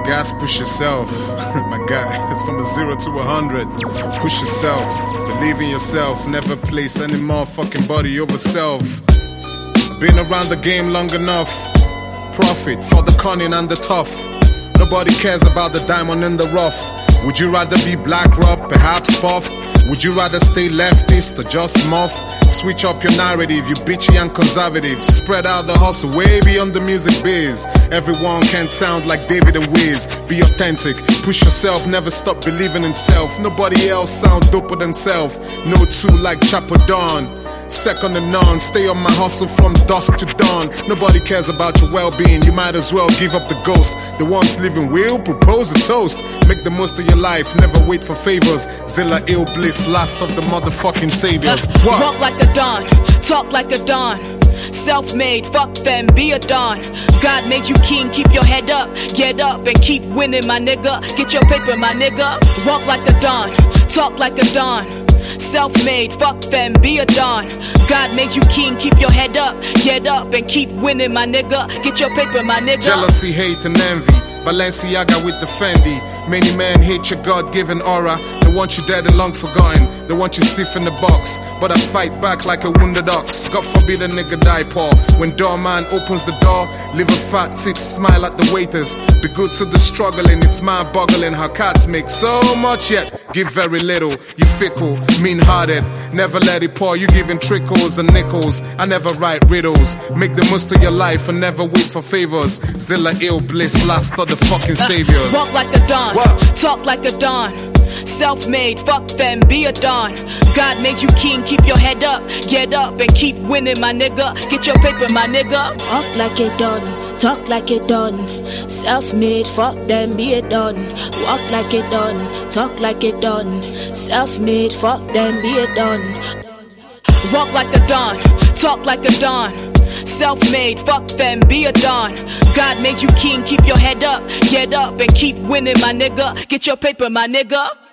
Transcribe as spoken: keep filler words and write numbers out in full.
gas, push yourself. My guy, from a zero to a hundred. Push yourself, believe in yourself. Never place any motherfucking body over self. Been around the game long enough. Profit for the cunning and the tough. Nobody cares about the diamond in the rough. Would you rather be Black Rob, perhaps Puff? Would you rather stay leftist or just muff? Switch up your narrative, you bitchy and conservative. Spread out the hustle way beyond the music biz. Everyone can sound like David and Wiz. Be authentic, push yourself, never stop believing in self. Nobody else sounds doper than self. No two like Chapo Don. Second to none, stay on my hustle from dusk to dawn. Nobody cares about your well-being, you might as well give up the ghost. The ones living will propose a toast. Make the most of your life, never wait for favors. Zilla ill bliss, last of the motherfucking saviors. What? Walk like a don, talk like a don. Self-made, fuck them, be a don. God made you king, keep your head up. Get up and keep winning, my nigga. Get your paper, my nigga. Walk like a don, talk like a don. Self-made, fuck them, be a don. God made you king, keep your head up. Get up and keep winning, my nigga. Get your paper, my nigga. Jealousy, hate and envy, Balenciaga with the Fendi. Many men hate your God-given aura. They want you dead and long forgotten. They want you stiff in the box. But I fight back like a wounded ox. God forbid a nigga die poor. When doorman opens the door, leave a fat tip, smile at the waiters. Be good to the struggling, it's mind-boggling how cats make so much yet give very little. You fickle, mean-hearted, never let it pour. You giving trickles and nickels. I never write riddles. Make the most of your life and never wait for favors. Zilla ill bliss, last of the fucking saviors. Walk like a don, what? Talk like a don. Self-made, fuck them, be a don. God made you king, keep your head up. Get up and keep winning, my nigga. Get your paper, my nigga. Walk like a don, talk like a don. Self-made, fuck them, be a don. Walk like a don, talk like a don. Self-made, fuck them, be a don. Walk like a don, talk like a don. Self-made, fuck them, be a don. God made you king, keep your head up. Get up and keep winning, my nigga. Get your paper, my nigga.